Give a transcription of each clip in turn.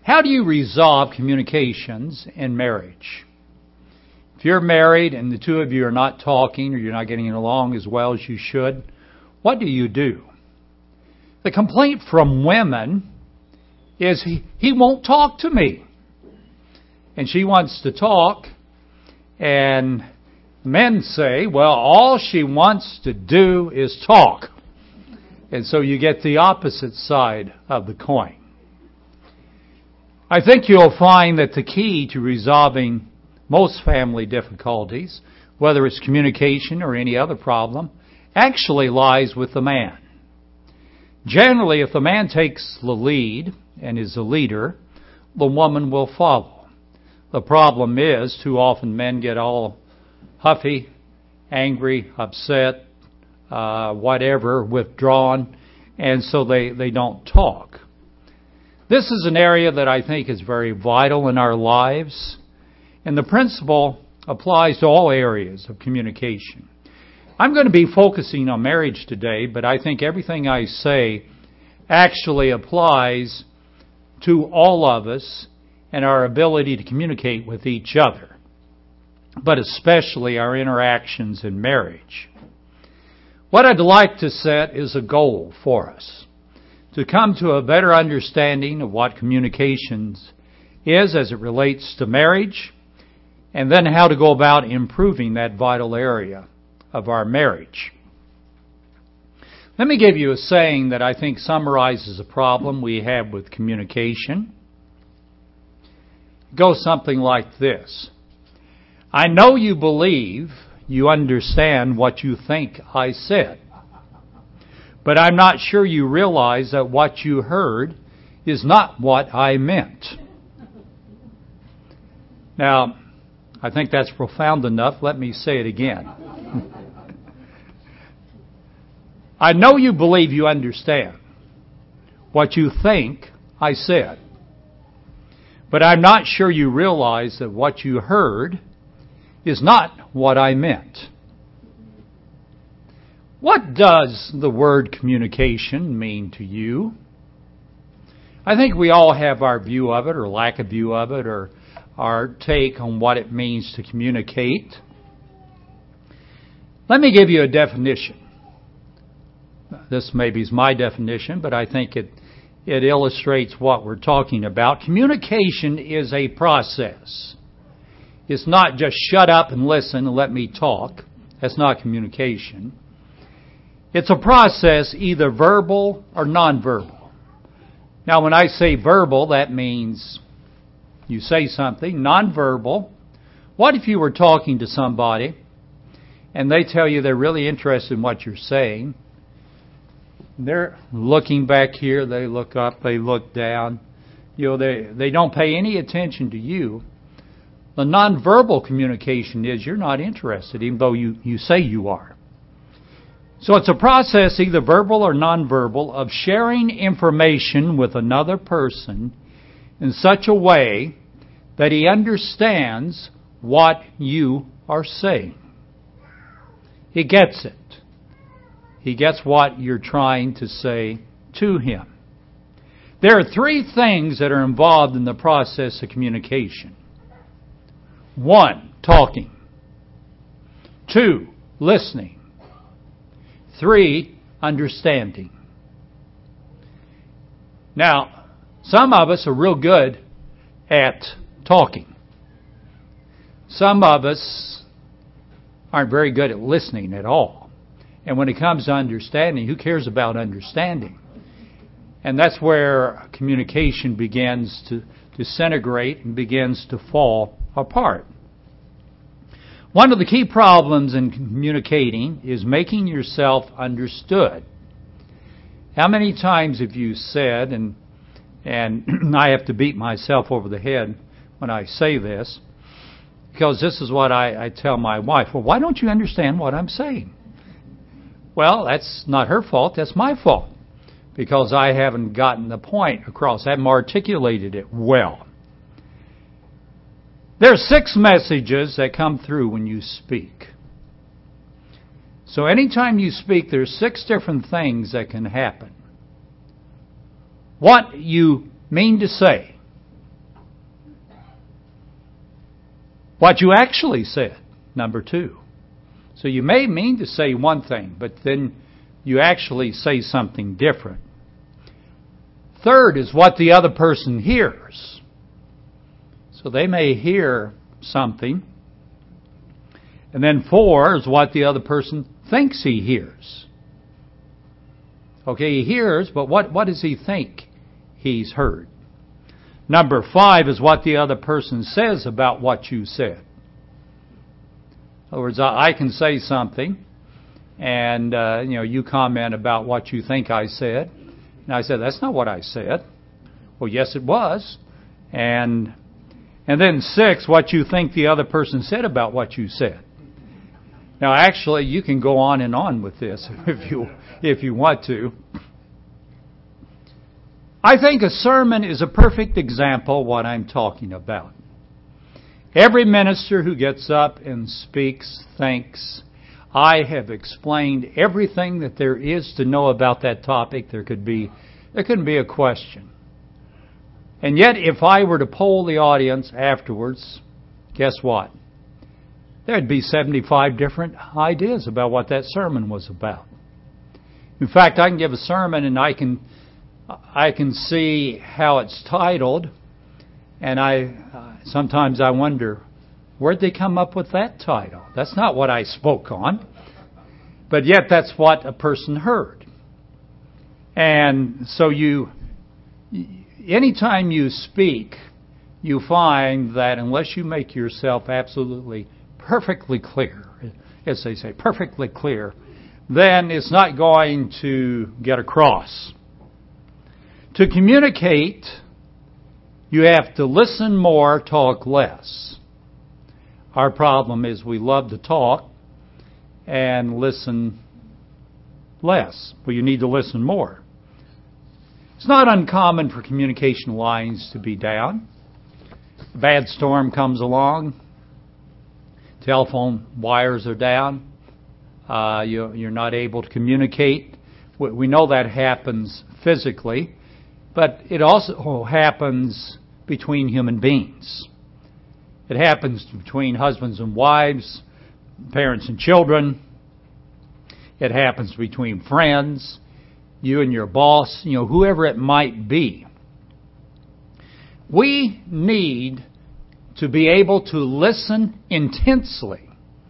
How do you resolve communications in marriage? If you're married and the two of you are not talking or you're not getting along as well as you should, what do you do? The complaint from women is he won't talk to me. And she wants to talk, and men say, well, all she wants to do is talk. And so you get the opposite side of the coin. I think you'll find that the key to resolving most family difficulties, whether it's communication or any other problem, actually lies with the man. Generally, if the man takes the lead and is the leader, the woman will follow. The problem is, too often men get all huffy, angry, upset, whatever, withdrawn, and so they don't talk. This is an area that I think is very vital in our lives, and the principle applies to all areas of communication. I'm going to be focusing on marriage today, but I think everything I say actually applies to all of us and our ability to communicate with each other, but especially our interactions in marriage. What I'd like to set is a goal for us, to come to a better understanding of what communications is as it relates to marriage, and then how to go about improving that vital area of our marriage. Let me give you a saying that I think summarizes a problem we have with communication. It goes something like this. I know you believe you understand what you think I said, but I'm not sure you realize that what you heard is not what I meant. Now, I think that's profound enough. Let me say it again. I know you believe you understand what you think I said, but I'm not sure you realize that what you heard is not what I meant. What does the word communication mean to you? I think we all have our view of it, or lack of view of it, or our take on what it means to communicate. Let me give you a definition. This maybe is my definition, but I think it illustrates what we're talking about. Communication is a process. It's not just shut up and listen and let me talk. That's not communication. It's a process, either verbal or nonverbal. Now, when I say verbal, that means you say something. Nonverbal. What if you were talking to somebody and they tell you they're really interested in what you're saying? They're looking back here, they look up, they look down. They don't pay any attention to you. The nonverbal communication is you're not interested, even though you say you are. So it's a process, either verbal or nonverbal, of sharing information with another person in such a way that he understands what you are saying. He gets it. He gets what you're trying to say to him. There are three things that are involved in the process of communication. 1, talking. 2, listening. 3, understanding. Now, some of us are real good at talking. Some of us aren't very good at listening at all. And when it comes to understanding, who cares about understanding? And that's where communication begins to disintegrate and begins to fall apart. One of the key problems in communicating is making yourself understood. How many times have you said, and I have to beat myself over the head when I say this, because this is what I tell my wife. Well, why don't you understand what I'm saying? Well, that's not her fault. That's my fault. Because I haven't gotten the point across. I haven't articulated it well. There are 6 messages that come through when you speak. So anytime you speak, there's 6 different things that can happen. What you mean to say, what you actually said, number 2. So you may mean to say one thing, but then you actually say something different. 3rd is what the other person hears. So they may hear something. And then 4 is what the other person thinks he hears. Okay, he hears, but what does he think he's heard? Number 5 is what the other person says about what you said. In other words, I can say something, and you comment about what you think I said, and I said, that's not what I said. Well, yes, it was. And then 6, what you think the other person said about what you said. Now, actually, you can go on and on with this if you want to. I think a sermon is a perfect example of what I'm talking about. Every minister who gets up and speaks thinks, I have explained everything that there is to know about that topic. There couldn't be a question. And yet, if I were to poll the audience afterwards, guess what? There'd be 75 different ideas about what that sermon was about. In fact, I can give a sermon and I can see how it's titled, and sometimes I wonder, where'd they come up with that title? That's not what I spoke on. But yet that's what a person heard. And so anytime you speak, you find that unless you make yourself absolutely perfectly clear, as they say, perfectly clear, then it's not going to get across. To communicate, you have to listen more, talk less. Our problem is we love to talk and listen less. Well, you need to listen more. It's not uncommon for communication lines to be down. A bad storm comes along. Telephone wires are down. You're not able to communicate. We know that happens physically, but it also happens between human beings. It happens between husbands and wives, parents and children. It happens between friends, you and your boss, whoever it might be. We need to be able to listen intensely.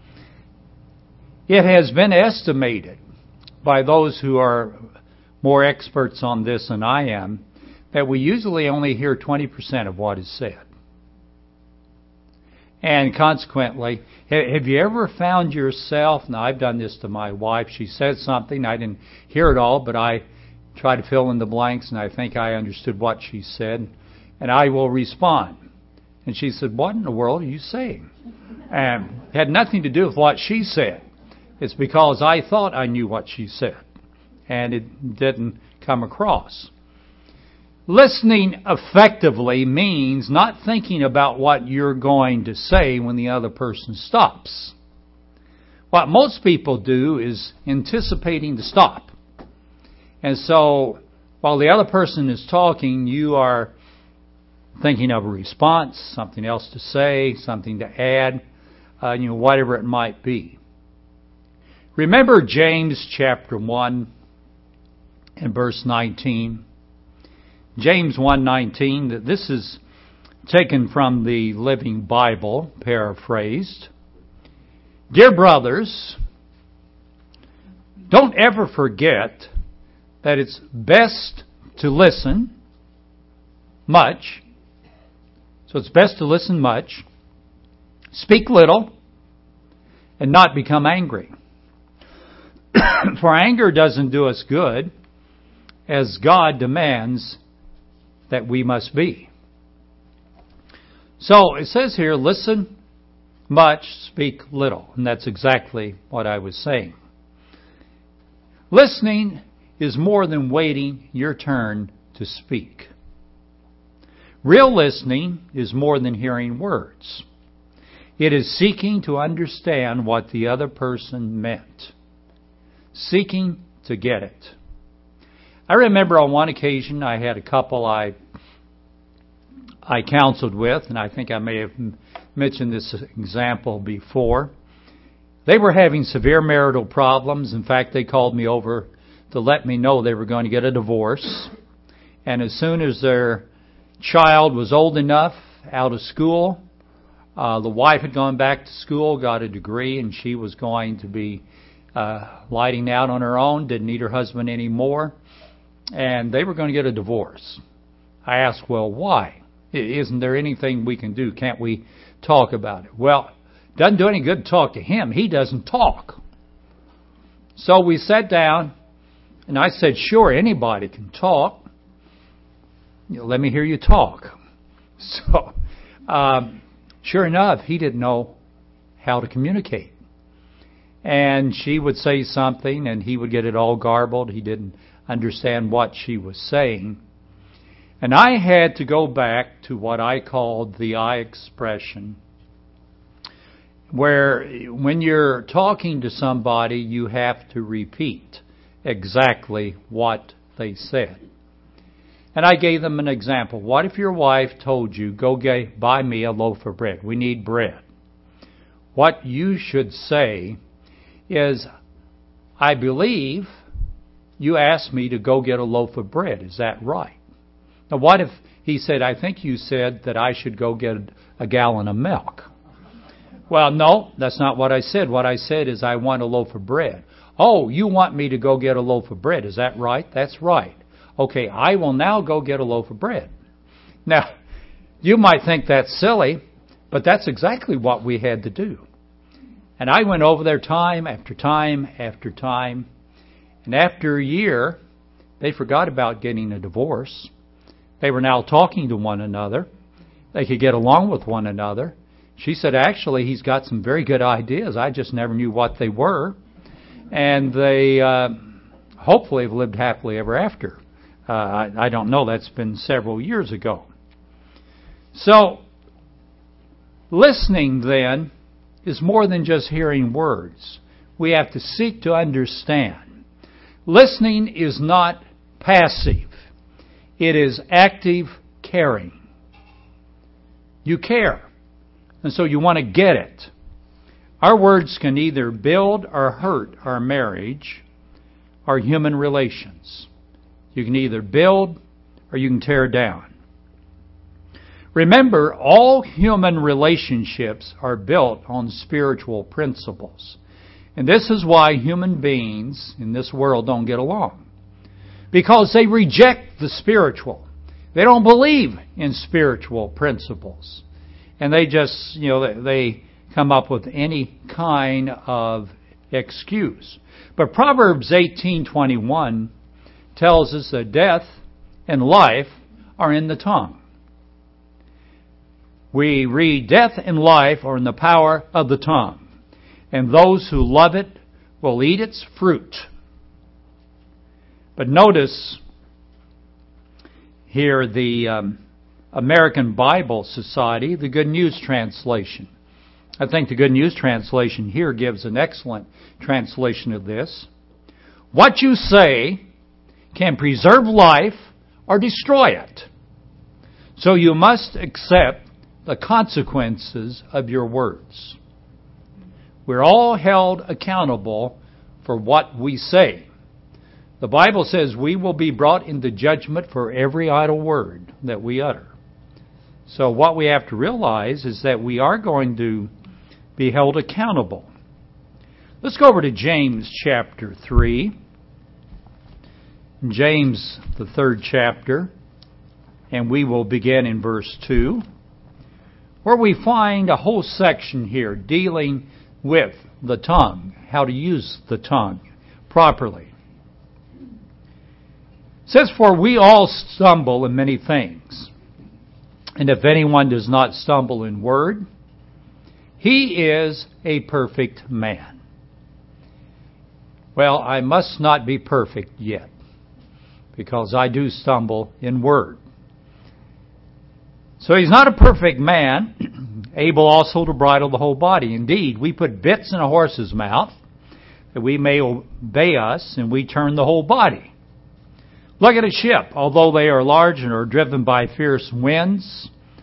It has been estimated by those who are more experts on this than I am that we usually only hear 20% of what is said. And consequently, have you ever found yourself, now I've done this to my wife, she said something, I didn't hear it all, but I try to fill in the blanks and I think I understood what she said, and I will respond. And she said, what in the world are you saying? And it had nothing to do with what she said. It's because I thought I knew what she said, and it didn't come across. Listening effectively means not thinking about what you're going to say when the other person stops. What most people do is anticipating the stop. And so, while the other person is talking, you are thinking of a response, something else to say, something to add, whatever it might be. Remember James chapter 1 and verse 19. James 1:19, this is taken from the Living Bible, paraphrased. Dear brothers, don't ever forget that it's best to listen much. So it's best to listen much, speak little, and not become angry. For anger doesn't do us good, as God demands that we must be. So it says here, listen much, speak little. And that's exactly what I was saying. Listening is more than waiting your turn to speak. Real listening is more than hearing words. It is seeking to understand what the other person meant. Seeking to get it. I remember on one occasion I had a couple I I counseled with, and I think I may have mentioned this example before, they were having severe marital problems. In fact, they called me over to let me know they were going to get a divorce. And as soon as their child was old enough, out of school, the wife had gone back to school, got a degree, and she was going to be lighting out on her own, didn't need her husband anymore, and they were going to get a divorce. I asked, well, why? Isn't there anything we can do? Can't we talk about it? Well, it doesn't do any good to talk to him. He doesn't talk. So we sat down, and I said, sure, anybody can talk. Let me hear you talk. So, sure enough, he didn't know how to communicate. And she would say something, and he would get it all garbled. He didn't understand what she was saying. And I had to go back to what I called the I expression, where when you're talking to somebody, you have to repeat exactly what they said. And I gave them an example. What if your wife told you, go buy me a loaf of bread? We need bread. What you should say is, I believe you asked me to go get a loaf of bread. Is that right? Now, what if he said, I think you said that I should go get a gallon of milk? Well, no, that's not what I said. What I said is I want a loaf of bread. Oh, you want me to go get a loaf of bread. Is that right? That's right. Okay, I will now go get a loaf of bread. Now, you might think that's silly, but that's exactly what we had to do. And I went over there time after time after time. And after a year, they forgot about getting a divorce. They were now talking to one another. They could get along with one another. She said, actually, he's got some very good ideas. I just never knew what they were. And they hopefully have lived happily ever after. I don't know. That's been several years ago. So, listening then is more than just hearing words. We have to seek to understand. Listening is not passive. It is active caring. You care. And so you want to get it. Our words can either build or hurt our marriage, our human relations. You can either build or you can tear down. Remember, all human relationships are built on spiritual principles. And this is why human beings in this world don't get along. Because they reject the spiritual. They don't believe in spiritual principles. And they just, they come up with any kind of excuse. But Proverbs 18:21 tells us that death and life are in the tongue. We read, death and life are in the power of the tongue, and those who love it will eat its fruit. But notice here the American Bible Society, the Good News Translation. I think the Good News Translation here gives an excellent translation of this. What you say can preserve life or destroy it. So you must accept the consequences of your words. We're all held accountable for what we say. The Bible says we will be brought into judgment for every idle word that we utter. So what we have to realize is that we are going to be held accountable. Let's go over to James chapter 3. James, the 3rd chapter, and we will begin in verse 2, where we find a whole section here dealing with the tongue, how to use the tongue properly. It says, for we all stumble in many things, and if anyone does not stumble in word, he is a perfect man. Well, I must not be perfect yet, because I do stumble in word. So he's not a perfect man, able also to bridle the whole body. Indeed, we put bits in a horse's mouth that we may obey us, and we turn the whole body. Look at a ship. Although they are large and are driven by fierce winds,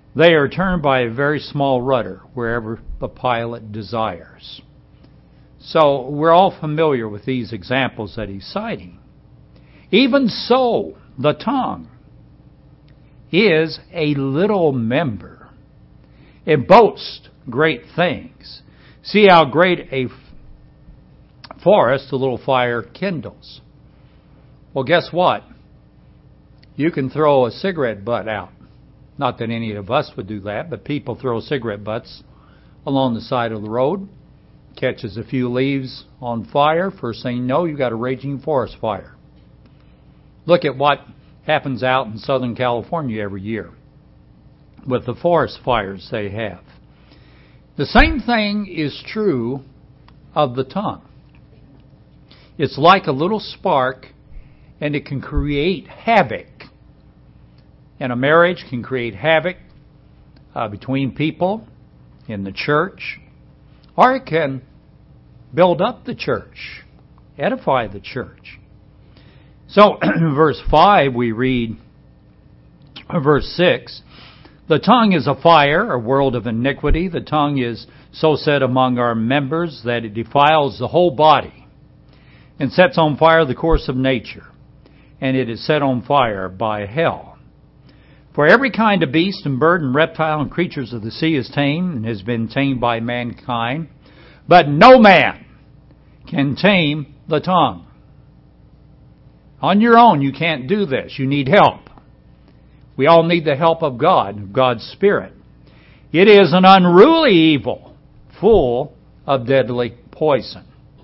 They are turned by a very small rudder wherever the pilot desires. So we're all familiar with these examples that he's citing. Even so, the tongue is a little member. It boasts great things. See how great a forest a little fire kindles. Well, guess what? You can throw a cigarette butt out. Not that any of us would do that, but people throw cigarette butts along the side of the road, catches a few leaves on fire. First thing you know, you've got a raging forest fire. Look at what happens out in Southern California every year with the forest fires they have. The same thing is true of the tongue. It's like a little spark, and it can create havoc. And a marriage can create havoc between people, in the church, or it can build up the church, edify the church. So, in verse 5, we read, verse 6, the tongue is a fire, a world of iniquity. The tongue is so set among our members that it defiles the whole body and sets on fire the course of nature, and it is set on fire by hell. For every kind of beast and bird and reptile and creatures of the sea is tamed and has been tamed by mankind, but no man can tame the tongue. On your own, you can't do this. You need help. We all need the help of God, of God's Spirit. It is an unruly evil, full of deadly poison.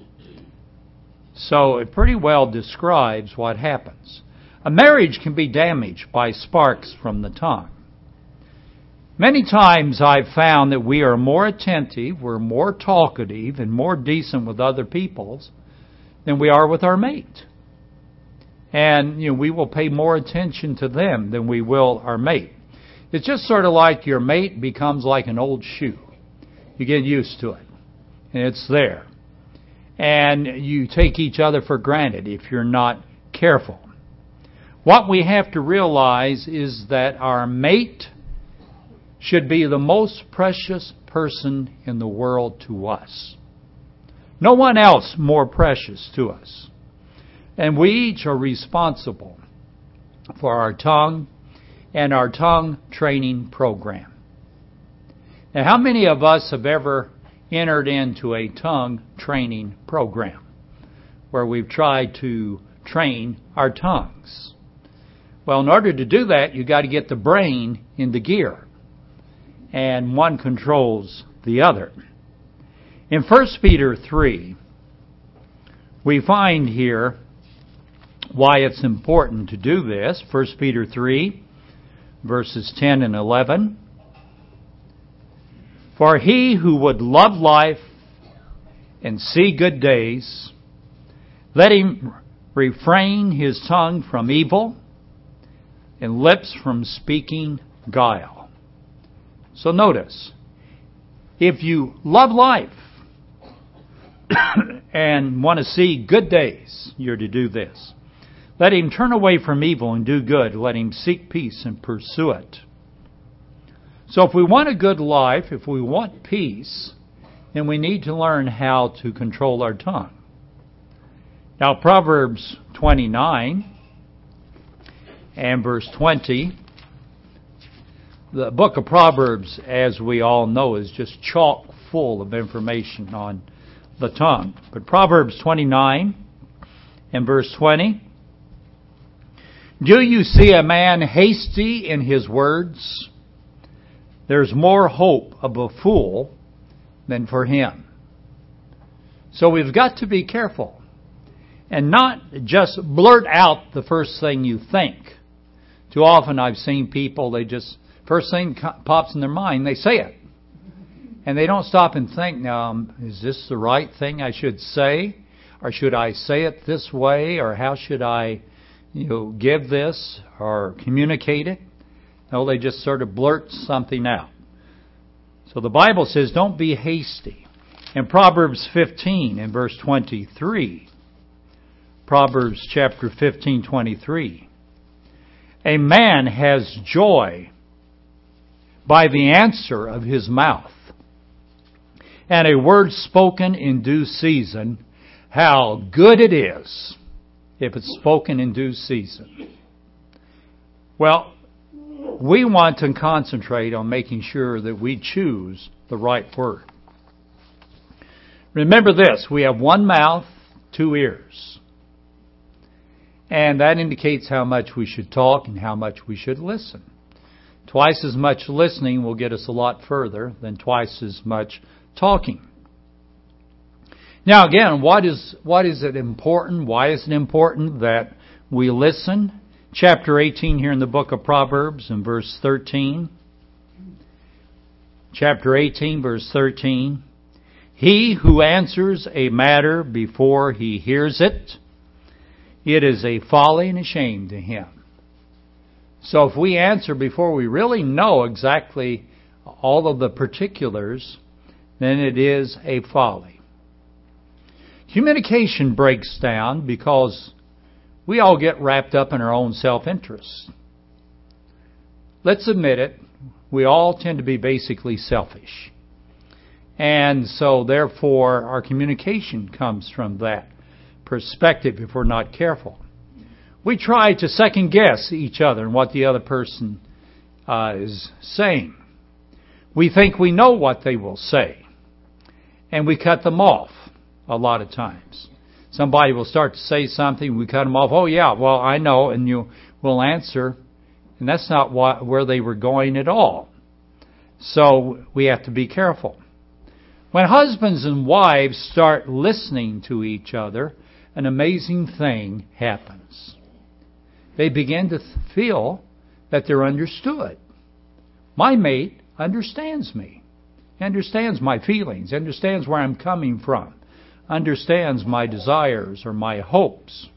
So it pretty well describes what happens. A marriage can be damaged by sparks from the tongue. Many times I've found that we are more attentive, we're more talkative, and more decent with other people than we are with our mate. And, we will pay more attention to them than we will our mate. It's just sort of like your mate becomes like an old shoe. You get used to it, and it's there. And you take each other for granted if you're not careful. What we have to realize is that our mate should be the most precious person in the world to us. No one else more precious to us. And we each are responsible for our tongue and our tongue training program. Now, how many of us have ever entered into a tongue training program where we've tried to train our tongues? Well, in order to do that, you've got to get the brain into gear. And one controls the other. In 1 Peter 3, we find here why it's important to do this. 1 Peter 3, verses 10 and 11. For he who would love life and see good days, let him refrain his tongue from evil and lips from speaking guile. So notice, if you love life and want to see good days, you're to do this. Let him turn away from evil and do good. Let him seek peace and pursue it. So if we want a good life, if we want peace, then we need to learn how to control our tongue. Now, Proverbs 29 and verse 20. The book of Proverbs, as we all know, is just chock full of information on the tongue. But Proverbs 29 and verse 20. Do you see a man hasty in his words? There's more hope of a fool than for him. So we've got to be careful and not just blurt out the first thing you think. Too often I've seen people, they just, first thing pops in their mind, they say it. And they don't stop and think, now, is this the right thing I should say? Or should I say it this way? Or how should I, give this or communicate it? No, they just sort of blurt something out. So the Bible says, don't be hasty. In Proverbs 15 and verse 23, Proverbs chapter 15, 23, a man has joy by the answer of his mouth. And a word spoken in due season, how good it is if it's spoken in due season. Well, we want to concentrate on making sure that we choose the right word. Remember this, we have one mouth, two ears. And that indicates how much we should talk and how much we should listen. Twice as much listening will get us a lot further than twice as much talking. Now again, what is it important? Why is it important that we listen? Chapter 18 here in the book of Proverbs in verse 13. Chapter 18, verse 13. He who answers a matter before he hears it, it is a folly and a shame to him. So if we answer before we really know exactly all of the particulars, then it is a folly. Communication breaks down because we all get wrapped up in our own self-interest. Let's admit it, we all tend to be basically selfish. And so therefore our communication comes from that perspective if we're not careful. We try to second guess each other and what the other person is saying. We think we know what they will say. And we cut them off a lot of times. Somebody will start to say something, we cut them off. Oh yeah, well I know, and you will answer. And that's not where they were going at all. So we have to be careful. When husbands and wives start listening to each other, an amazing thing happens. They begin to feel that they're understood. My mate understands me, understands my feelings, understands where I'm coming from, understands my desires or my hopes.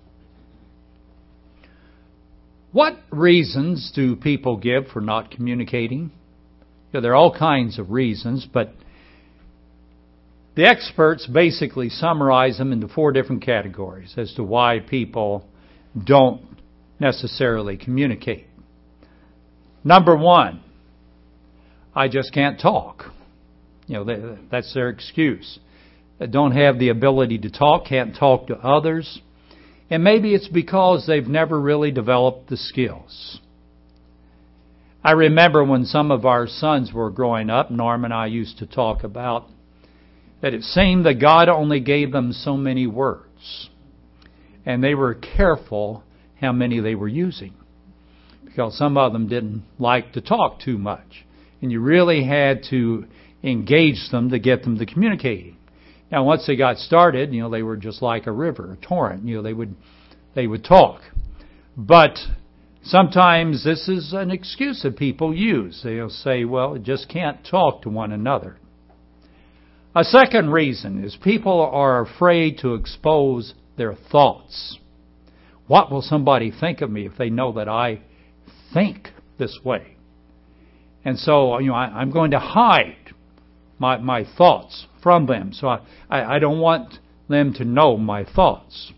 What reasons do people give for not communicating? There are all kinds of reasons, but the experts basically summarize them into 4 different categories as to why people don't necessarily communicate. Number 1, I just can't talk. That's their excuse. They don't have the ability to talk, can't talk to others. And maybe it's because they've never really developed the skills. I remember when some of our sons were growing up, Norm and I used to talk about that it seemed that God only gave them so many words. And they were careful how many they were using. Because some of them didn't like to talk too much. And you really had to engage them to get them to communicating. Now once they got started, they were just like a river, a torrent. They would talk. But sometimes this is an excuse that people use. They'll say, well, just can't talk to one another. A second reason is people are afraid to expose their thoughts. What will somebody think of me if they know that I think this way? And so, I'm going to hide my thoughts from them. So I don't want them to know my thoughts.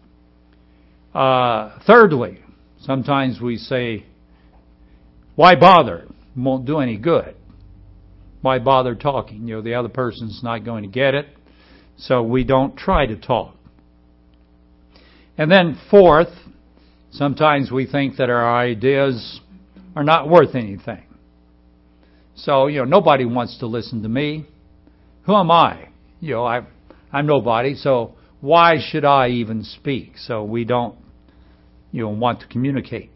Thirdly, sometimes we say, why bother? It won't do any good. Why bother talking? The other person's not going to get it. So we don't try to talk. And then fourth, sometimes we think that our ideas are not worth anything. So, nobody wants to listen to me. Who am I? I'm nobody, so why should I even speak? So we don't, want to communicate.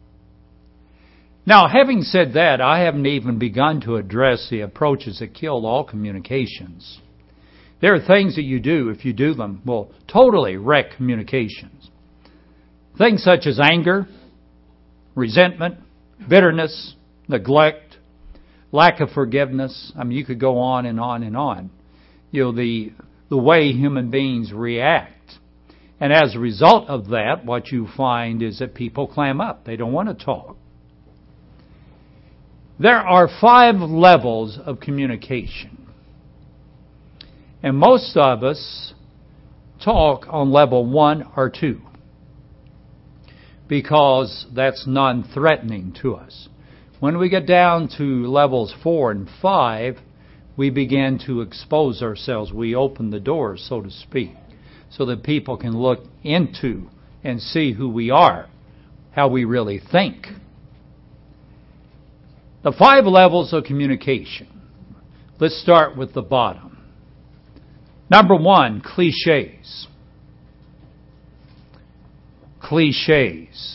Now, having said that, I haven't even begun to address the approaches that kill all communications. There are things that you do, if you do them, will totally wreck communications. Things such as anger, resentment, bitterness, neglect, lack of forgiveness. You could go on and on and on. The way human beings react. And as a result of that, what you find is that people clam up. They don't want to talk. There are 5 levels of communication. And most of us talk on level 1 or 2. Because that's non-threatening to us. When we get down to levels 4 and 5, we begin to expose ourselves. We open the doors, so to speak, so that people can look into and see who we are, how we really think. The 5 levels of communication. Let's start with the bottom. Number 1, cliches. Cliches.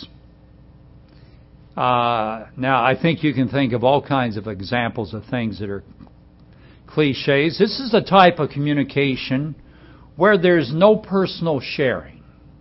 Now, I think you can think of all kinds of examples of things that are cliches. This is a type of communication where there's no personal sharing.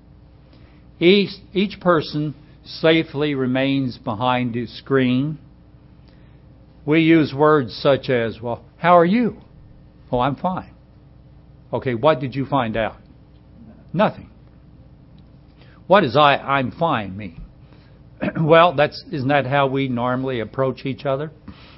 Each person safely remains behind his screen. We use words such as, well, how are you? Oh, I'm fine. Okay, what did you find out? Nothing. What does I'm fine mean? Well, isn't that how we normally approach each other?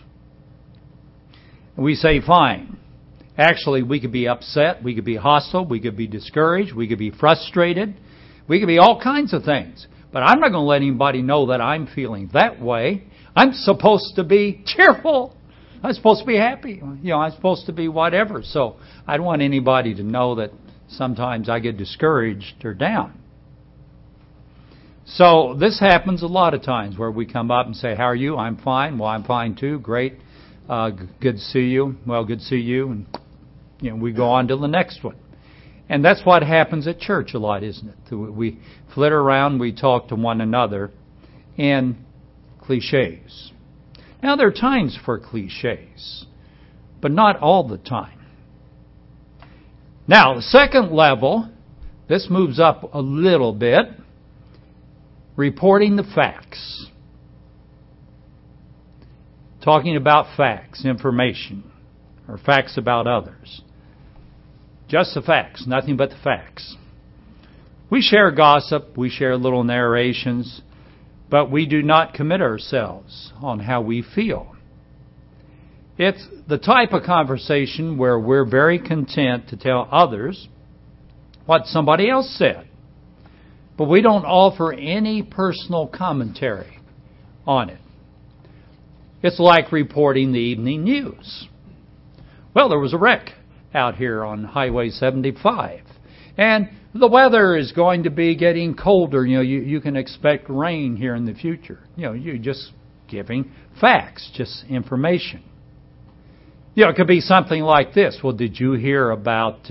We say fine. Actually, we could be upset, we could be hostile, we could be discouraged, we could be frustrated, we could be all kinds of things. But I'm not going to let anybody know that I'm feeling that way. I'm supposed to be cheerful. I'm supposed to be happy. I'm supposed to be whatever. So I don't want anybody to know that sometimes I get discouraged or down. So this happens a lot of times where we come up and say, how are you? I'm fine. Well, I'm fine too. Great. Good to see you. Well, good to see you. And we go on to the next one. And that's what happens at church a lot, isn't it? We flitter around, we talk to one another in cliches. Now, there are times for cliches, but not all the time. Now, the second level, this moves up a little bit, reporting the facts. Talking about facts, information, or facts about others. Just the facts, nothing but the facts. We share gossip, we share little narrations, but we do not commit ourselves on how we feel. It's the type of conversation where we're very content to tell others what somebody else said, but we don't offer any personal commentary on it. It's like reporting the evening news. Well, there was a wreck out here on Highway 75. And the weather is going to be getting colder. You can expect rain here in the future. You're just giving facts, just information. It could be something like this. Well, did you hear about,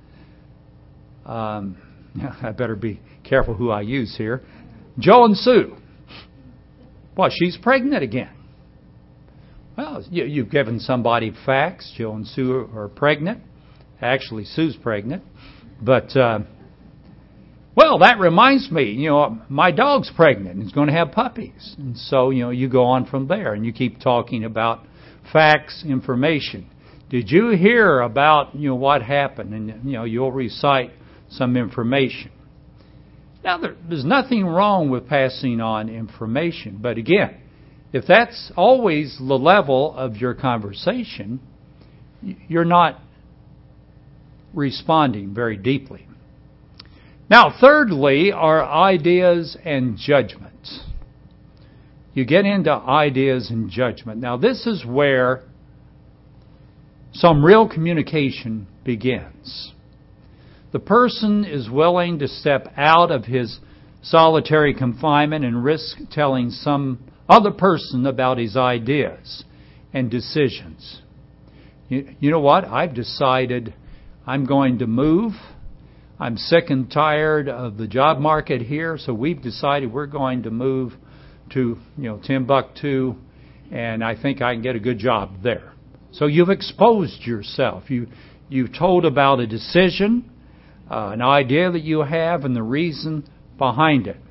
I better be careful who I use here, Joe and Sue. Well, she's pregnant again. Well, you've given somebody facts. Joe and Sue are pregnant. Actually, Sue's pregnant. But, well, that reminds me, my dog's pregnant and is going to have puppies. And so, you go on from there and you keep talking about facts, information. Did you hear about, what happened? And, you'll recite some information. Now, there's nothing wrong with passing on information. But again, if that's always the level of your conversation, you're not responding very deeply. Now, thirdly, are ideas and judgments. You get into ideas and judgment. Now, this is where some real communication begins. The person is willing to step out of his solitary confinement and risk telling some other person about his ideas and decisions. You know what? I've decided I'm going to move. I'm sick and tired of the job market here, so we've decided we're going to move to, Timbuktu, and I think I can get a good job there. So you've exposed yourself. You've told about a decision, an idea that you have, and the reason behind it.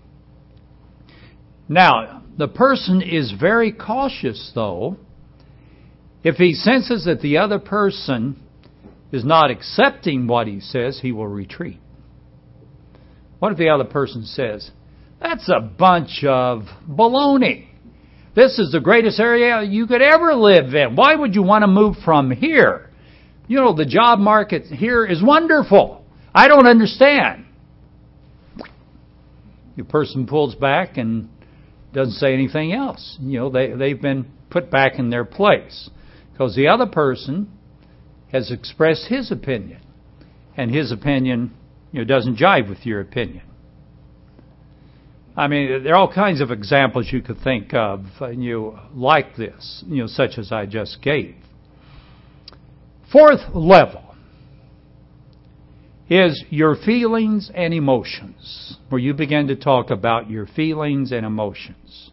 Now, the person is very cautious, though. If he senses that the other person is not accepting what he says, he will retreat. What if the other person says, that's a bunch of baloney. This is the greatest area you could ever live in. Why would you want to move from here? The job market here is wonderful. I don't understand. The person pulls back and doesn't say anything else. They've been put back in their place because the other person has expressed his opinion, and his opinion, doesn't jive with your opinion. I mean, there are all kinds of examples you could think of, like this, such as I just gave. Fourth level is your feelings and emotions, where you begin to talk about your feelings and emotions.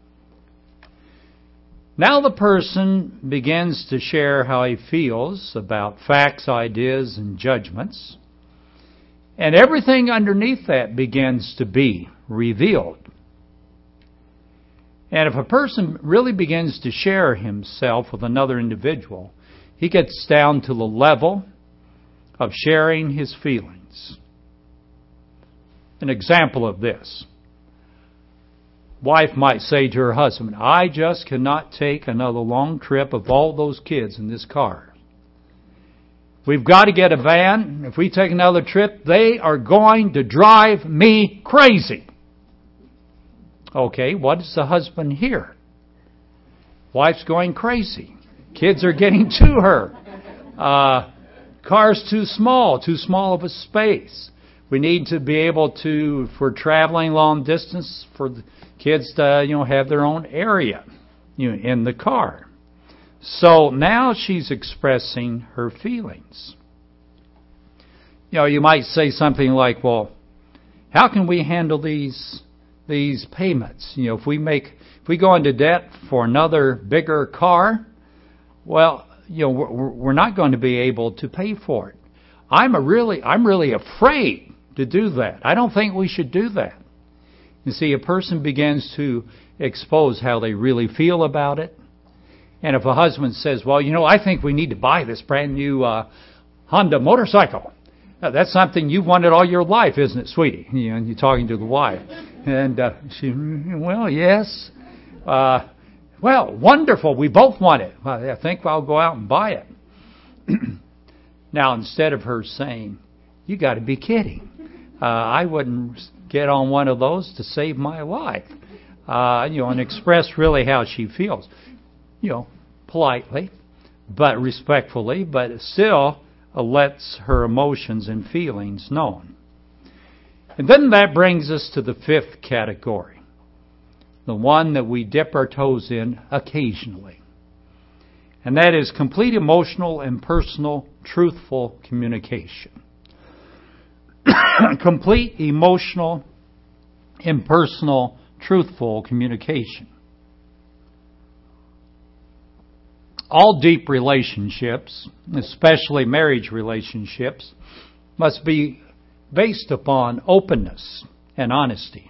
Now the person begins to share how he feels about facts, ideas, and judgments, and everything underneath that begins to be revealed. And if a person really begins to share himself with another individual, he gets down to the level of sharing his feelings. An example of this. Wife might say to her husband, I just cannot take another long trip of all those kids in this car. We've got to get a van. If we take another trip, they are going to drive me crazy. Okay, what does the husband hear? Wife's going crazy. Kids are getting to her. Car's too small of a space. We need to be able to, for traveling long distance, for the kids to, have their own area, in the car. So now she's expressing her feelings. You might say something like, well, how can we handle these payments? If we go into debt for another bigger car, well, we're not going to be able to pay for it. I'm really afraid to do that. I don't think we should do that. You see, a person begins to expose how they really feel about it. And if a husband says, well, I think we need to buy this brand new Honda motorcycle. That's something you've wanted all your life, isn't it, sweetie? And you're talking to the wife. And she, well, yes. Well, wonderful. We both want it. Well, I think I'll go out and buy it. Now, instead of her saying, you got to be kidding. I wouldn't get on one of those to save my life. And express really how she feels. Politely, but respectfully, but still lets her emotions and feelings known. And then that brings us to the fifth category, the one that we dip our toes in occasionally. And that is complete emotional and personal, truthful communication. Complete emotional, impersonal, truthful communication. All deep relationships, especially marriage relationships, must be based upon openness and honesty.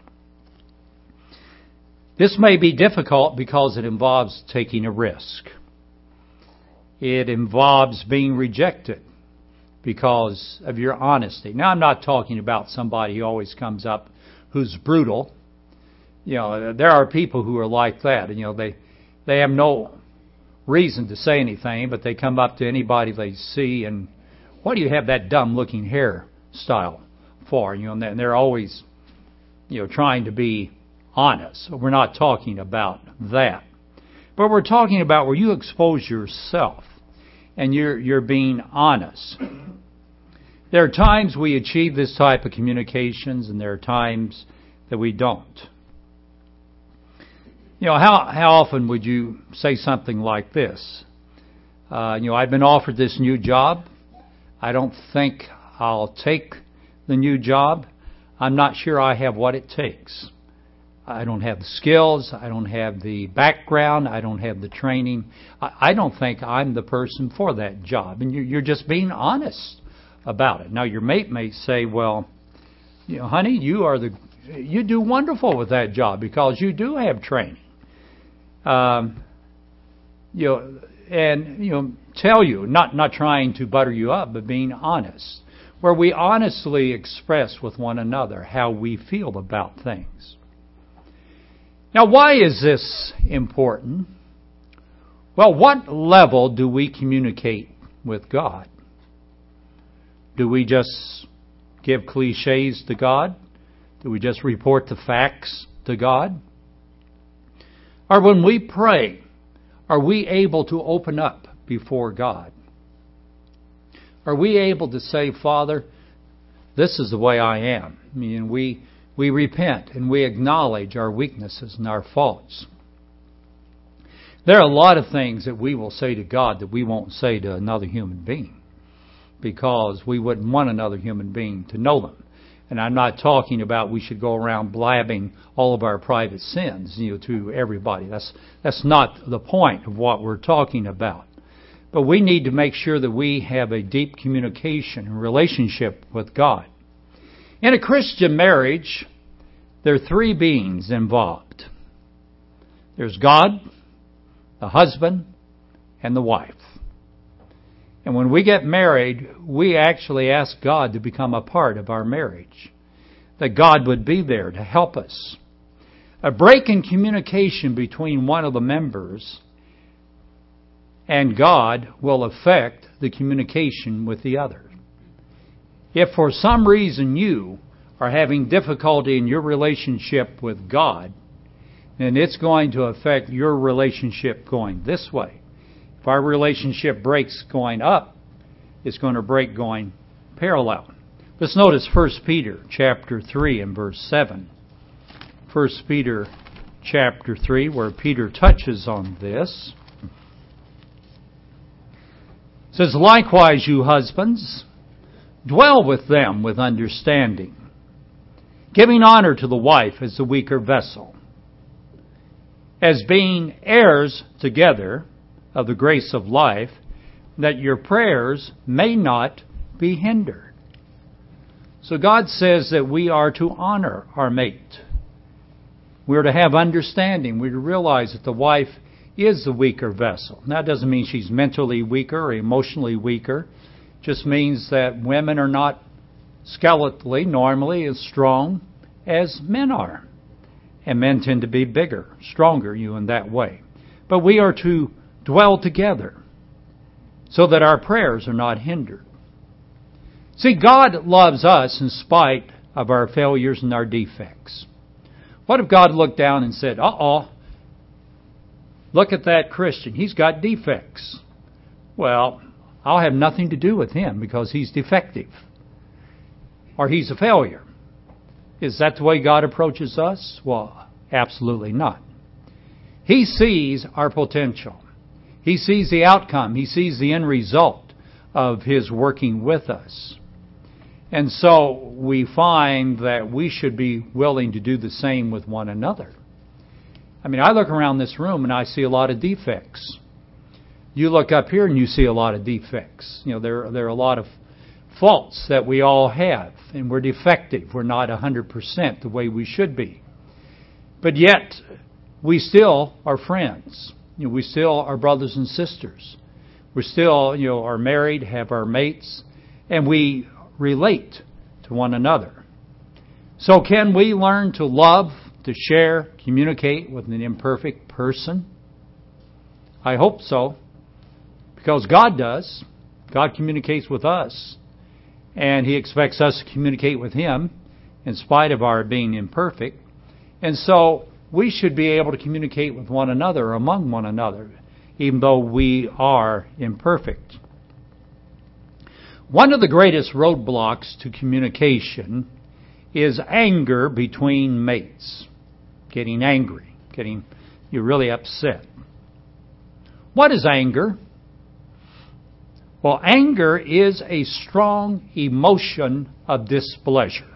This may be difficult because it involves taking a risk. It involves being rejected because of your honesty. Now, I'm not talking about somebody who always comes up who's brutal. There are people who are like that. They have no reason to say anything, but they come up to anybody they see and, what do you have that dumb-looking hairstyle for? And they're always, trying to be honest. So we're not talking about that. But we're talking about where you expose yourself and you're being honest. There are times we achieve this type of communications, and there are times that we don't. How often would you say something like this? I've been offered this new job. I don't think I'll take the new job. I'm not sure I have what it takes. I don't have the skills. I don't have the background. I don't have the training. I don't think I'm the person for that job. And you're just being honest about it. Now, your mate may say, well, honey, you do wonderful with that job because you do have training. And tell you, not trying to butter you up, but being honest, where we honestly express with one another how we feel about things. Now, why is this important? Well, what level do we communicate with God? Do we just give cliches to God? Do we just report the facts to God? Or when we pray, are we able to open up before God? Are we able to say, Father, this is the way I am? I mean, we repent and we acknowledge our weaknesses and our faults. There are a lot of things that we will say to God that we won't say to another human being because we wouldn't want another human being to know them. And I'm not talking about we should go around blabbing all of our private sins, to everybody. That's not the point of what we're talking about. But we need to make sure that we have a deep communication and relationship with God. In a Christian marriage, there are three beings involved. There's God, the husband, and the wife. And when we get married, we actually ask God to become a part of our marriage. That God would be there to help us. A break in communication between one of the members and God will affect the communication with the other. If for some reason you are having difficulty in your relationship with God, then it's going to affect your relationship going this way. If our relationship breaks going up, it's going to break going parallel. Let's notice 1 Peter chapter 3 and verse 7. 1 Peter chapter 3, where Peter touches on this. It says, likewise, you husbands, dwell with them with understanding, giving honor to the wife as the weaker vessel, as being heirs together of the grace of life, that your prayers may not be hindered. So God says that we are to honor our mate. We're to have understanding. We're to realize that the wife is the weaker vessel. Now, that doesn't mean she's mentally weaker or emotionally weaker. It just means that women are not skeletally, normally, as strong as men are. And men tend to be bigger, stronger, in that way. But we are to dwell together so that our prayers are not hindered. See, God loves us in spite of our failures and our defects. What if God looked down and said, look at that Christian. He's got defects. Well, I'll have nothing to do with him because he's defective. Or he's a failure. Is that the way God approaches us? Well, absolutely not. He sees our potential. He sees the outcome. He sees the end result of His working with us. And so we find that we should be willing to do the same with one another. I mean, I look around this room and I see a lot of defects. You look up here and you see a lot of defects. There are a lot of faults that we all have, and we're defective. We're not 100% the way we should be. But yet, we still are friends. We still are brothers and sisters. We're still, are married, have our mates, and we relate to one another. So can we learn to love, to share, communicate with an imperfect person? I hope so. Because God does. God communicates with us. And He expects us to communicate with Him in spite of our being imperfect. And so we should be able to communicate with one another, among one another, even though we are imperfect. One of the greatest roadblocks to communication is anger between mates. Getting angry, you're really upset. What is anger? Well, anger is a strong emotion of displeasure.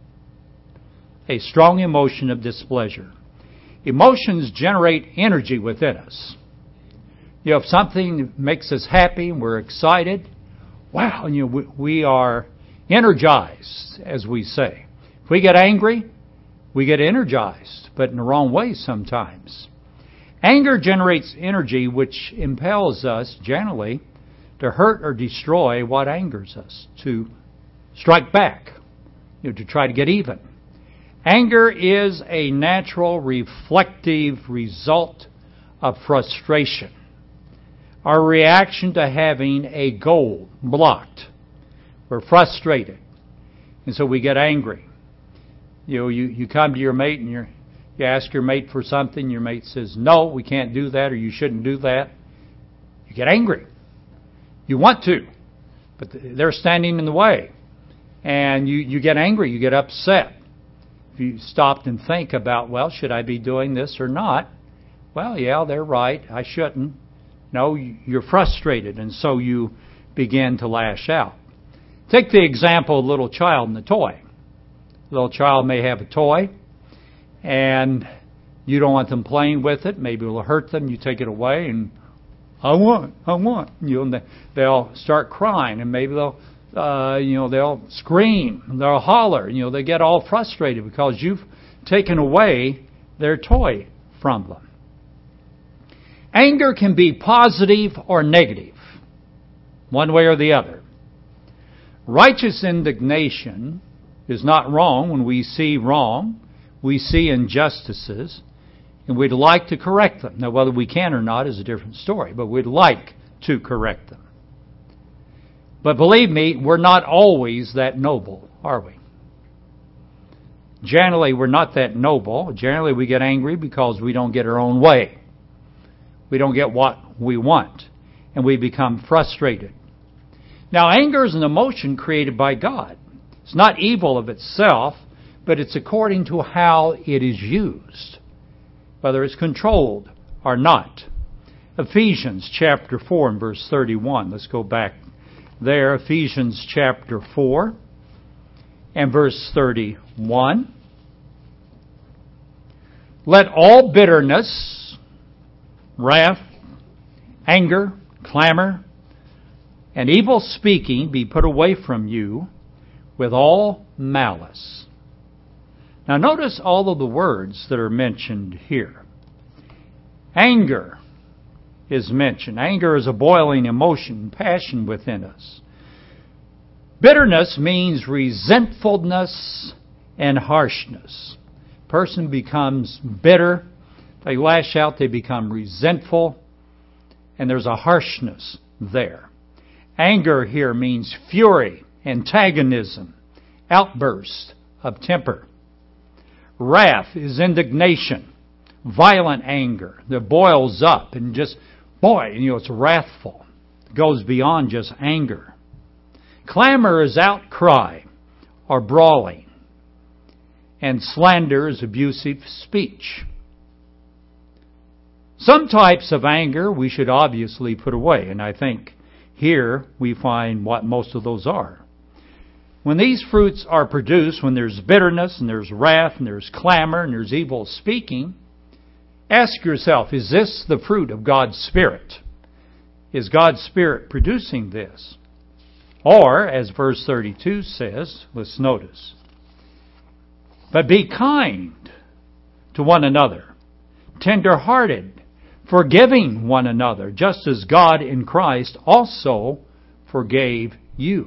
A strong emotion of displeasure. Emotions generate energy within us. If something makes us happy and we're excited, wow, we are energized, as we say. If we get angry, we get energized, but in the wrong way sometimes. Anger generates energy which impels us, generally, to hurt or destroy what angers us, to strike back, to try to get even. Anger is a natural reflective result of frustration. Our reaction to having a goal blocked. We're frustrated. And so we get angry. You come to your mate and you You ask your mate for something, your mate says, no, we can't do that, or you shouldn't do that. You get angry. You want to, but they're standing in the way. And you get angry, you get upset. If you stopped and think about, well, should I be doing this or not? Well, yeah, they're right, I shouldn't. No, you're frustrated, and so you begin to lash out. Take the example of a little child and a toy. A little child may have a toy, and you don't want them playing with it. Maybe it will hurt them. You take it away, and I want. And they'll start crying, and maybe they'll scream, they'll holler. They get all frustrated because you've taken away their toy from them. Anger can be positive or negative, one way or the other. Righteous indignation is not wrong when we see wrong, we see injustices, and we'd like to correct them. Now, whether we can or not is a different story, but we'd like to correct them. But believe me, we're not always that noble, are we? Generally, we're not that noble. Generally, we get angry because we don't get our own way. We don't get what we want, and we become frustrated. Now, anger is an emotion created by God. It's not evil of itself, but it's according to how it is used, whether it's controlled or not. Ephesians chapter 4 and verse 31. Let's go back there. Ephesians chapter 4 and verse 31. Let all bitterness, wrath, anger, clamor, and evil speaking be put away from you with all malice. Now notice all of the words that are mentioned here. Anger is mentioned. Anger is a boiling emotion, passion within us. Bitterness means resentfulness and harshness. A person becomes bitter, they lash out, they become resentful, and there's a harshness there. Anger here means fury, antagonism, outburst of temper. Wrath is indignation, violent anger that boils up and just, it's wrathful. It goes beyond just anger. Clamor is outcry or brawling. And slander is abusive speech. Some types of anger we should obviously put away, and I think here we find what most of those are. When these fruits are produced, when there's bitterness and there's wrath and there's clamor and there's evil speaking, ask yourself, is this the fruit of God's Spirit? Is God's Spirit producing this? Or, as verse 32 says, let's notice, but be kind to one another, tender-hearted, forgiving one another, just as God in Christ also forgave you.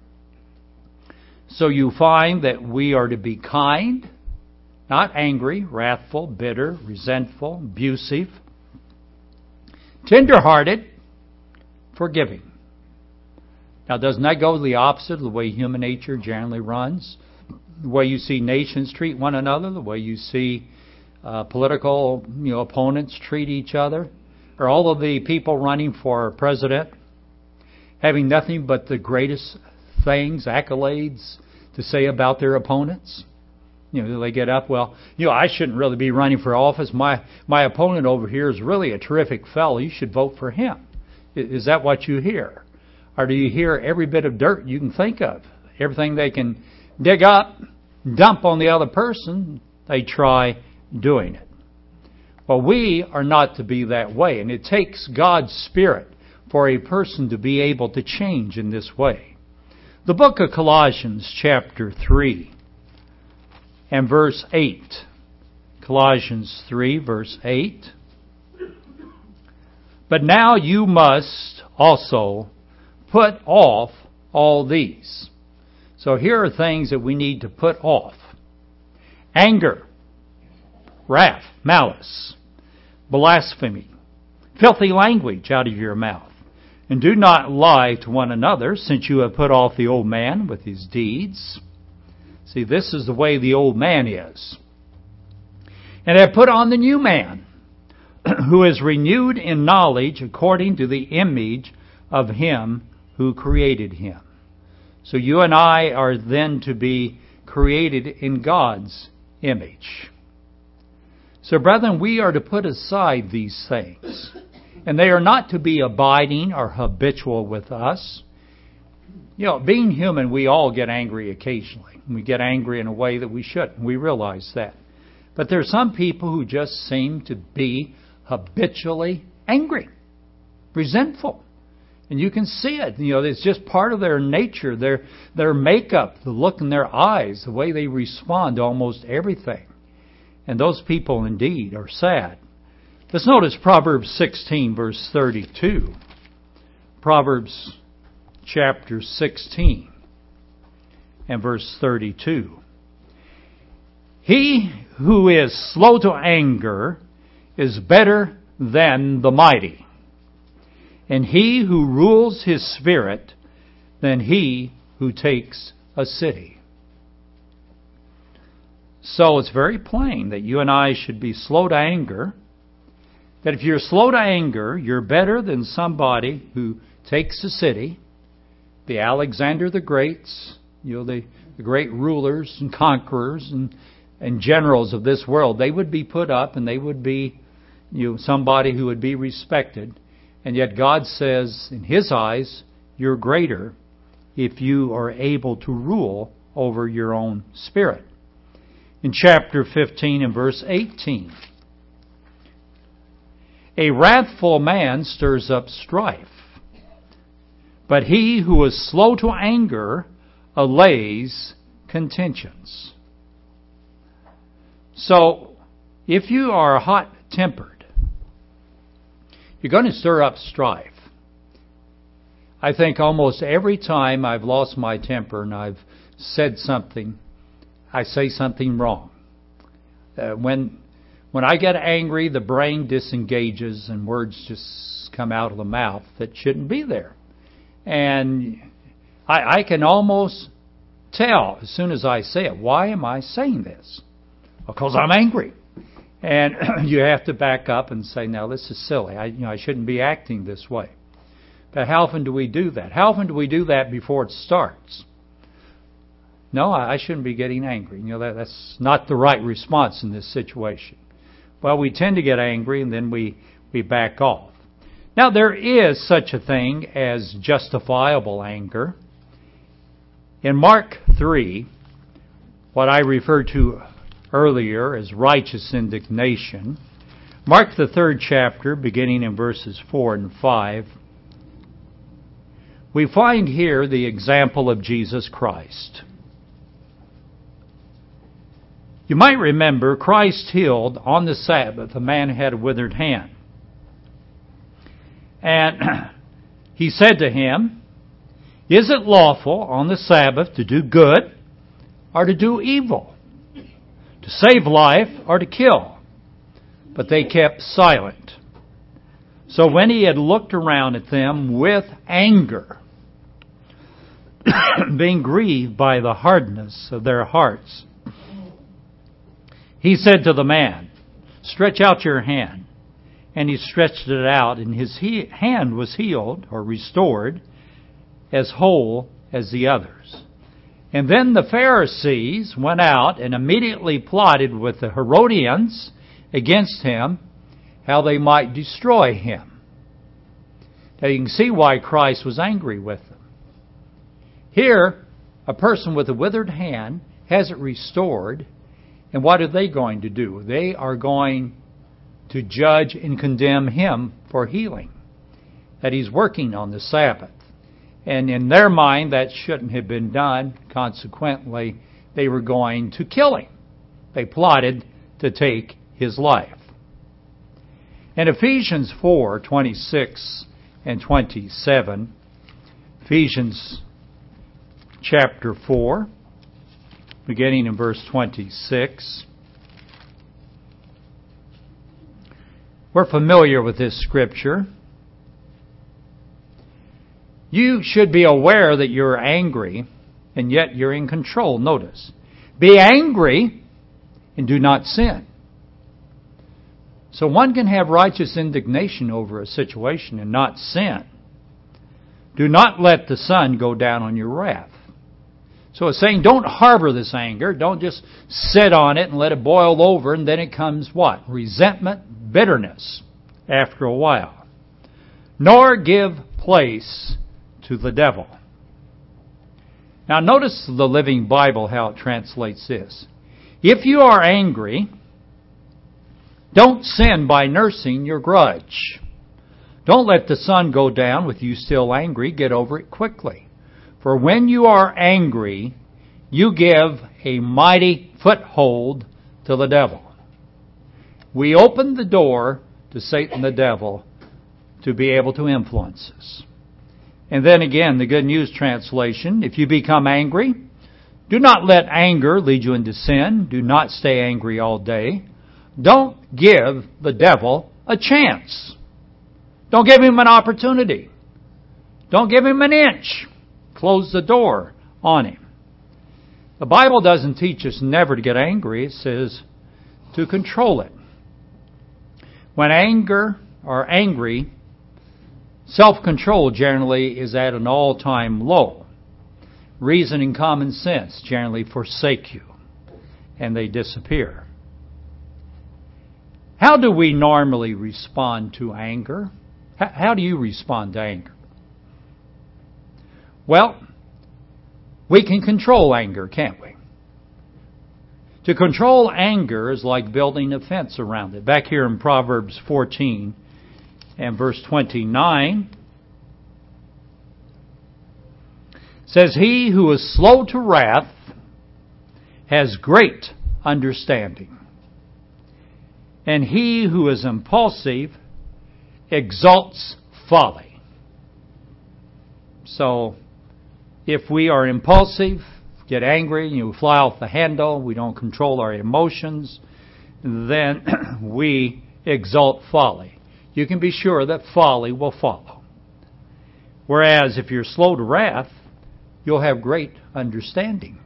So you find that we are to be kind, not angry, wrathful, bitter, resentful, abusive, tender-hearted, forgiving. Now, doesn't that go the opposite of the way human nature generally runs? The way you see nations treat one another, the way you see political opponents treat each other, or all of the people running for president having nothing but the greatest things, accolades to say about their opponents. They get up, I shouldn't really be running for office. My opponent over here is really a terrific fellow. You should vote for him. Is that what you hear? Or do you hear every bit of dirt you can think of? Everything they can dig up, dump on the other person, they try doing it. Well, we are not to be that way, and it takes God's Spirit for a person to be able to change in this way. The book of Colossians chapter 3 and verse 8. Colossians 3 verse 8. But now you must also put off all these. So here are things that we need to put off. Anger, wrath, malice, blasphemy, filthy language out of your mouth. And do not lie to one another, since you have put off the old man with his deeds. See, this is the way the old man is. And have put on the new man, who is renewed in knowledge according to the image of Him who created him. So you and I are then to be created in God's image. So brethren, we are to put aside these things. And they are not to be abiding or habitual with us. You know, being human, we all get angry occasionally. We get angry in a way that we shouldn't. We realize that. But there are some people who just seem to be habitually angry, resentful. And you can see it. You know, it's just part of their nature, their makeup, the look in their eyes, the way they respond to almost everything. And those people indeed are sad. Let's notice Proverbs 16, verse 32. Proverbs chapter 16 and verse 32. He who is slow to anger is better than the mighty, and he who rules his spirit than he who takes a city. So it's very plain that you and I should be slow to anger. That if you're slow to anger, you're better than somebody who takes a city. The Alexander the Greats, you know, the great rulers and conquerors and generals of this world, they would be put up and they would be, you know, somebody who would be respected. And yet God says, in His eyes, you're greater if you are able to rule over your own spirit. In chapter 15 and verse 18, a wrathful man stirs up strife, but he who is slow to anger allays contentions. So, if you are hot-tempered, you're going to stir up strife. I think almost every time I've lost my temper and I've said something, I say something wrong. When I get angry, the brain disengages and words just come out of the mouth that shouldn't be there. And I can almost tell as soon as I say it, why am I saying this? Because I'm angry. And you have to back up and say, now this is silly. I shouldn't be acting this way. But how often do we do that? How often do we do that before it starts? No, I shouldn't be getting angry. You know, that's not the right response in this situation. Well, we tend to get angry and then we back off. Now, there is such a thing as justifiable anger. In Mark 3, what I referred to earlier as righteous indignation, Mark the 3rd chapter, beginning in verses 4 and 5, we find here the example of Jesus Christ. You might remember Christ healed on the Sabbath a man who had a withered hand. And He said to him, "Is it lawful on the Sabbath to do good or to do evil? To save life or to kill?" But they kept silent. So when He had looked around at them with anger, being grieved by the hardness of their hearts, He said to the man, "Stretch out your hand." And he stretched it out, and his hand was healed, or restored, as whole as the others. And then the Pharisees went out and immediately plotted with the Herodians against Him, how they might destroy Him. Now you can see why Christ was angry with them. Here, a person with a withered hand has it restored, and what are they going to do? They are going to judge and condemn Him for healing, that He's working on the Sabbath. And in their mind, that shouldn't have been done. Consequently, they were going to kill Him. They plotted to take His life. In Ephesians 4:26 and 27, Ephesians chapter 4, beginning in verse 26, we're familiar with this scripture. You should be aware that you're angry, and yet you're in control. Notice, be angry and do not sin. So one can have righteous indignation over a situation and not sin. Do not let the sun go down on your wrath. So it's saying don't harbor this anger. Don't just sit on it and let it boil over, and then it comes what? Resentment, bitterness after a while. Nor give place to the devil. Now notice the Living Bible, how it translates this. If you are angry, don't sin by nursing your grudge. Don't let the sun go down with you still angry. Get over it quickly. For when you are angry, you give a mighty foothold to the devil. We open the door to Satan the devil to be able to influence us. And then again, the Good News Translation, if you become angry, do not let anger lead you into sin. Do not stay angry all day. Don't give the devil a chance. Don't give him an opportunity. Don't give him an inch. Close the door on him. The Bible doesn't teach us never to get angry. It says to control it. When anger or angry, self-control generally is at an all-time low. Reason and common sense generally forsake you, and they disappear. How do we normally respond to anger? How do you respond to anger? Well, we can control anger, can't we? To control anger is like building a fence around it. Back here in Proverbs 14 and verse 29, says, "He who is slow to wrath has great understanding, and he who is impulsive exalts folly." So, if we are impulsive, get angry, you fly off the handle, we don't control our emotions, then we exalt folly. You can be sure that folly will follow. Whereas if you're slow to wrath, you'll have great understanding.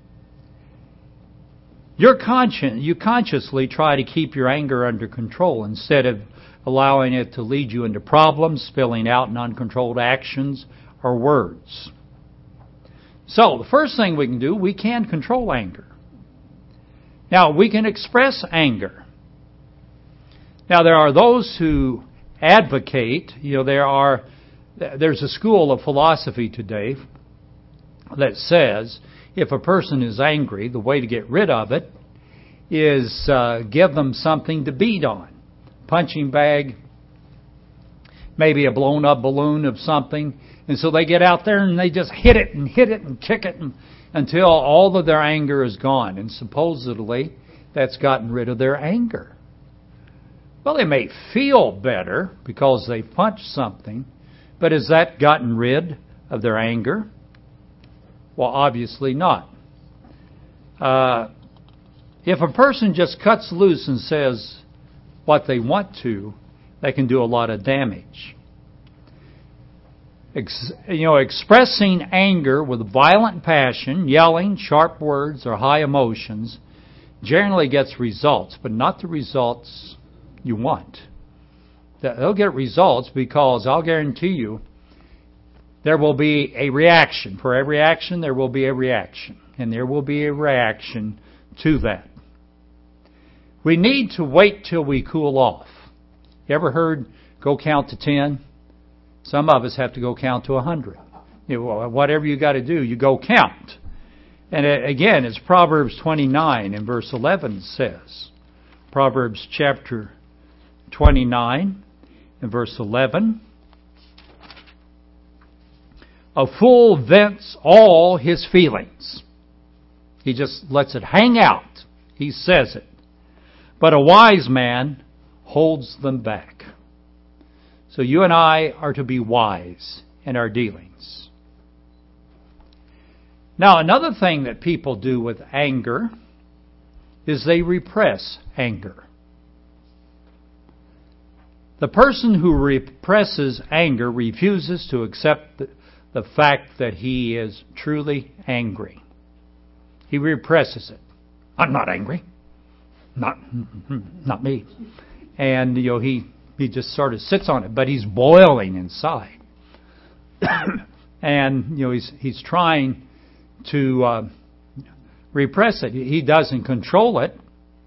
You consciously try to keep your anger under control instead of allowing it to lead you into problems, spilling out in uncontrolled actions or words. So, the first thing we can do, we can control anger. Now, we can express anger. Now, there are those who advocate, there's a school of philosophy today that says if a person is angry, the way to get rid of it is give them something to beat on. Punching bag, maybe a blown up balloon of something. And so they get out there and they just hit it and kick it until all of their anger is gone. And supposedly that's gotten rid of their anger. Well, they may feel better because they punched something, but has that gotten rid of their anger? Well, obviously not. If a person just cuts loose and says what they want to, they can do a lot of damage. Expressing anger with violent passion, yelling, sharp words, or high emotions generally gets results, but not the results you want. They'll get results because I'll guarantee you there will be a reaction. For every action, there will be a reaction. And there will be a reaction to that. We need to wait till we cool off. You ever heard go count to 10? Some of us have to go count to 100. Whatever you got to do, you go count. And again, it's Proverbs 29 and verse 11 says. Proverbs chapter 29 and verse 11. A fool vents all his feelings. He just lets it hang out. He says it. But a wise man holds them back. So you and I are to be wise in our dealings. Now, another thing that people do with anger is they repress anger. The person who represses anger refuses to accept the fact that he is truly angry. He represses it. I'm not angry. Not me. And, he just sort of sits on it, but he's boiling inside. And, he's trying to repress it. He doesn't control it.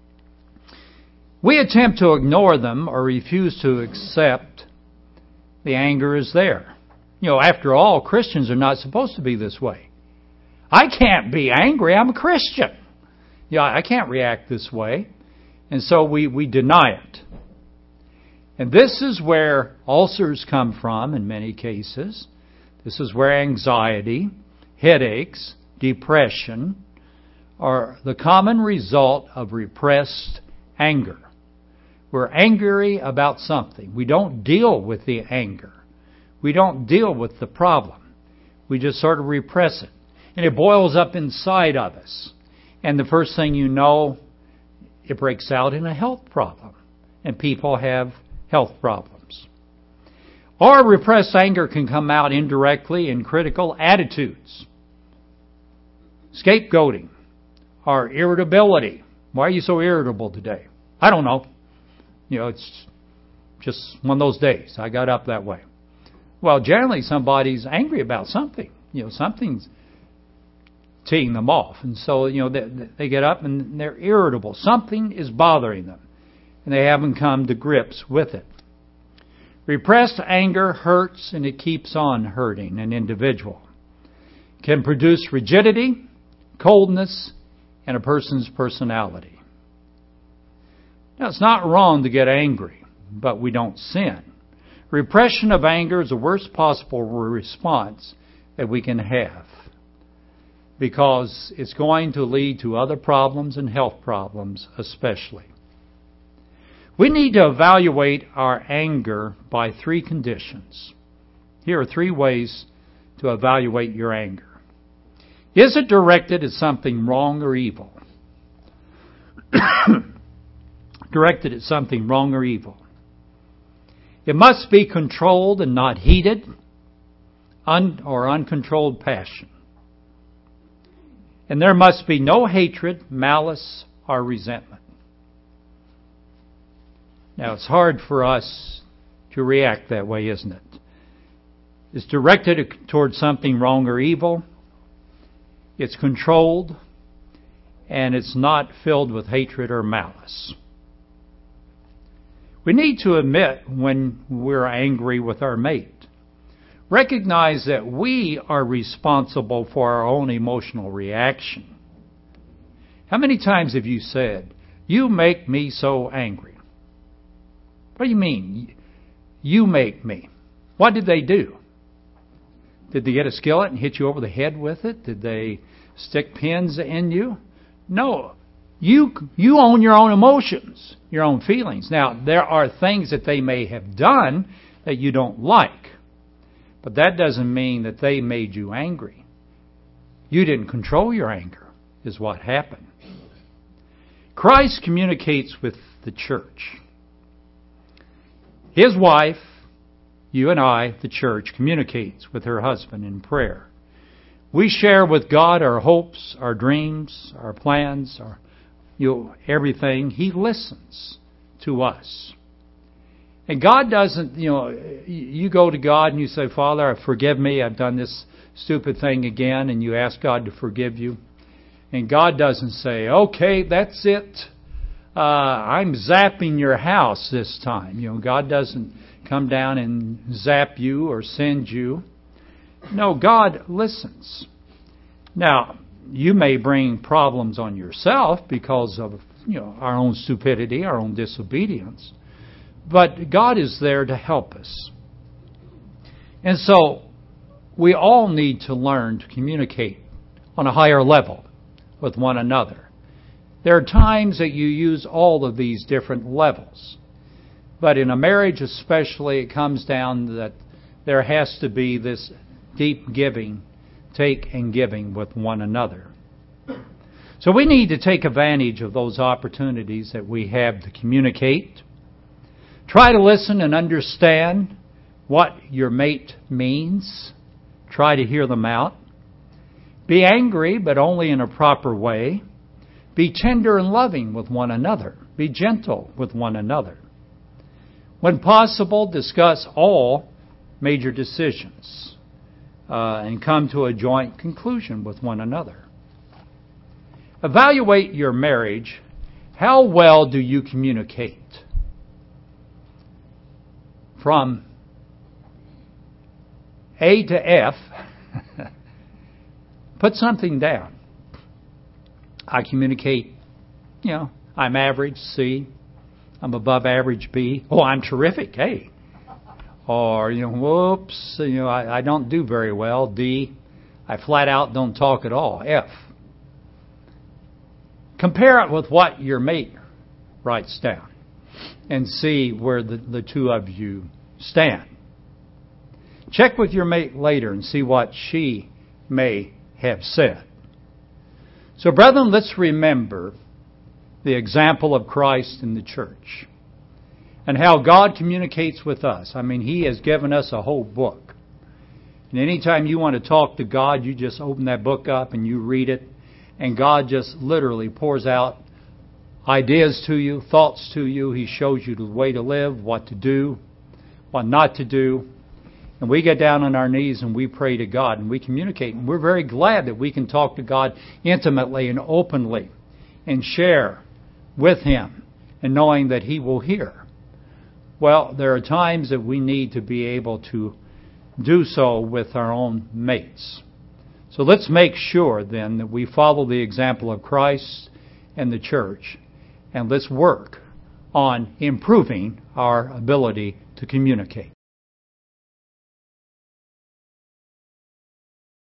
We attempt to ignore them or refuse to accept the anger is there. After all, Christians are not supposed to be this way. I can't be angry. I'm a Christian. I can't react this way. And so we deny it. And this is where ulcers come from in many cases. This is where anxiety, headaches, depression are the common result of repressed anger. We're angry about something. We don't deal with the anger. We don't deal with the problem. We just sort of repress it. And it boils up inside of us. And the first thing you know, it breaks out in a health problem. And people have health problems. Or repressed anger can come out indirectly in critical attitudes. Scapegoating or irritability. Why are you so irritable today? I don't know. It's just one of those days. I got up that way. Well, generally somebody's angry about something. Something's teeing them off. And so, they get up and they're irritable. Something is bothering them. And they haven't come to grips with it. Repressed anger hurts and it keeps on hurting an individual. It can produce rigidity, coldness, and a person's personality. Now, it's not wrong to get angry, but we don't sin. Repression of anger is the worst possible response that we can have because it's going to lead to other problems and health problems especially. We need to evaluate our anger by 3 conditions. Here are 3 ways to evaluate your anger. Is it directed at something wrong or evil? Directed at something wrong or evil. It must be controlled and not heated or uncontrolled passion. And there must be no hatred, malice, or resentment. Now, it's hard for us to react that way, isn't it? It's directed towards something wrong or evil. It's controlled. And it's not filled with hatred or malice. We need to admit when we're angry with our mate. Recognize that we are responsible for our own emotional reaction. How many times have you said, "You make me so angry"? What do you mean? You make me. What did they do? Did they get a skillet and hit you over the head with it? Did they stick pins in you? No. You own your own emotions, your own feelings. Now, there are things that they may have done that you don't like. But that doesn't mean that they made you angry. You didn't control your anger, is what happened. Christ communicates with the church. His wife, you and I, the church, communicates with her husband in prayer. We share with God our hopes, our dreams, our plans, everything. He listens to us. And God doesn't, you go to God and you say, "Father, forgive me. I've done this stupid thing again." And you ask God to forgive you. And God doesn't say, "Okay, that's it. I'm zapping your house this time." God doesn't come down and zap you or send you. No, God listens. Now, you may bring problems on yourself because of our own stupidity, our own disobedience. But God is there to help us. And so we all need to learn to communicate on a higher level with one another. There are times that you use all of these different levels. But in a marriage especially, it comes down that there has to be this deep giving, take and giving with one another. So we need to take advantage of those opportunities that we have to communicate. Try to listen and understand what your mate means. Try to hear them out. Be angry, but only in a proper way. Be tender and loving with one another. Be gentle with one another. When possible, discuss all major decisions and come to a joint conclusion with one another. Evaluate your marriage. How well do you communicate? From A to F, put something down. I communicate, I'm average, C. I'm above average, B. Oh, I'm terrific, A. Or, whoops, I don't do very well, D. I flat out don't talk at all, F. Compare it with what your mate writes down and see where the two of you stand. Check with your mate later and see what she may have said. So, brethren, let's remember the example of Christ in the church and how God communicates with us. He has given us a whole book. And anytime you want to talk to God, you just open that book up and you read it, and God just literally pours out ideas to you, thoughts to you. He shows you the way to live, what to do, what not to do. And we get down on our knees and we pray to God and we communicate. And we're very glad that we can talk to God intimately and openly and share with Him and knowing that He will hear. Well, there are times that we need to be able to do so with our own mates. So let's make sure then that we follow the example of Christ and the church, and let's work on improving our ability to communicate.